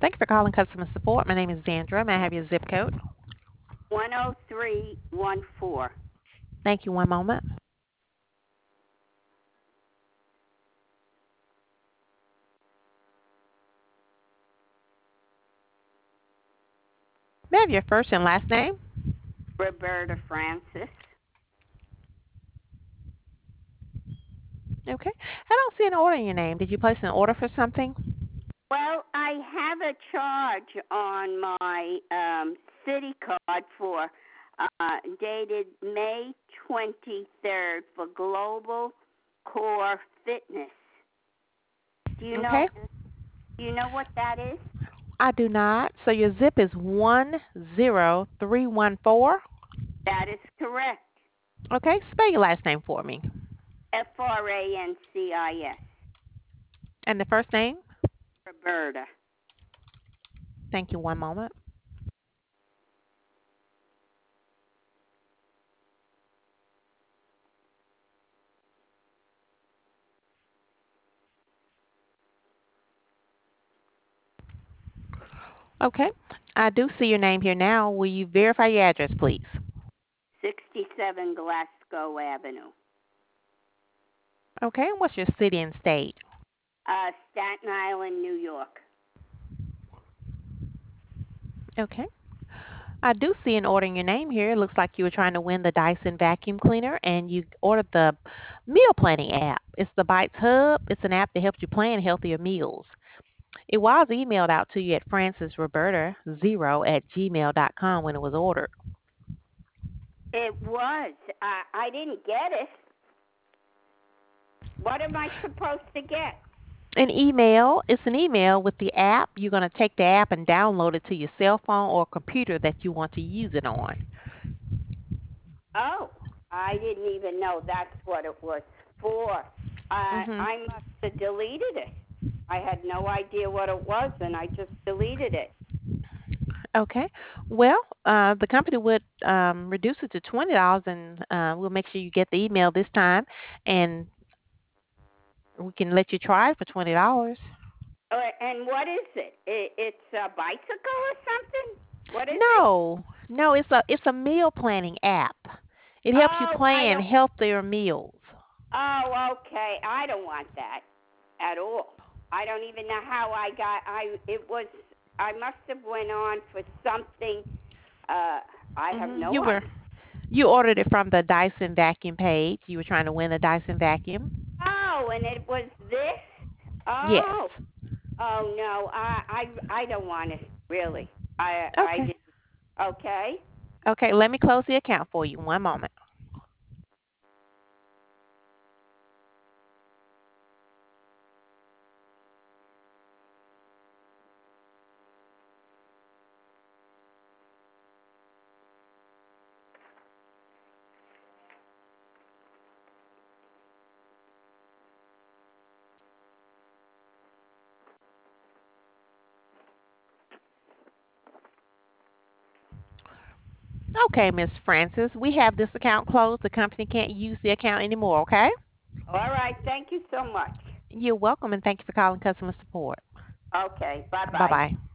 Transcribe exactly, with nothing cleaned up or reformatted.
Thank you for calling customer support. My name is Zandra. May I have your zip code? one oh three one four. Thank you. One moment. May I have your first and last name? Roberta Francis. Okay. I don't see an order in your name. Did you place an order for something? Well, I have a charge on my um, city card for uh, dated May twenty-third for Global Core Fitness. Do you know? Okay. Do you know what that is? I do not. So your zip is one zero three one four. That is correct. Okay. Spell your last name for me. F R A N C I S. And the first name? Roberta. Thank you. One moment. Okay. I do see your name here now. Will you verify your address, please? sixty-seven Glasgow Avenue. Okay. And what's your city and state? Uh, Staten Island, New York. Okay. I do see an order in your name here. It looks like you were trying to win the Dyson vacuum cleaner, and you ordered the meal planning app. It's the Bites Hub. It's an app that helps you plan healthier meals. It was emailed out to you at francisroberta zero at gmail dot com when it was ordered. It was. I I didn't get it. What am I supposed to get? An email. It's an email with the app. You're going to take the app and download it to your cell phone or computer that you want to use it on. Oh, I didn't even know that's what it was for. I Mhm. I must have deleted it. I had no idea what it was, and I just deleted it. Okay. Well, uh, the company would um, reduce it to twenty dollars, and uh, we'll make sure you get the email this time, and we can let you try it for twenty dollars. Uh, and what is it? it? It's a bicycle or something? What is it? No, no, it's a it's a meal planning app. It helps you Oh, I plan don't. healthier meals. Oh, okay. I don't want that at all. I don't even know how I got. I it was. I must have went on for something. Uh, I have Hmm no You were idea. you ordered it from the Dyson vacuum page. You were trying to win the Dyson vacuum. Oh, and it was this. Yes. Oh, oh no. I I I don't want it really. I I Okay. did. Okay. Okay. Let me close the account for you. One moment. Okay, Miss Francis, we have this account closed. The company can't use the account anymore. Okay. All right. Thank you so much. You're welcome, and thank you for calling customer support. Okay. Bye Bye bye. bye.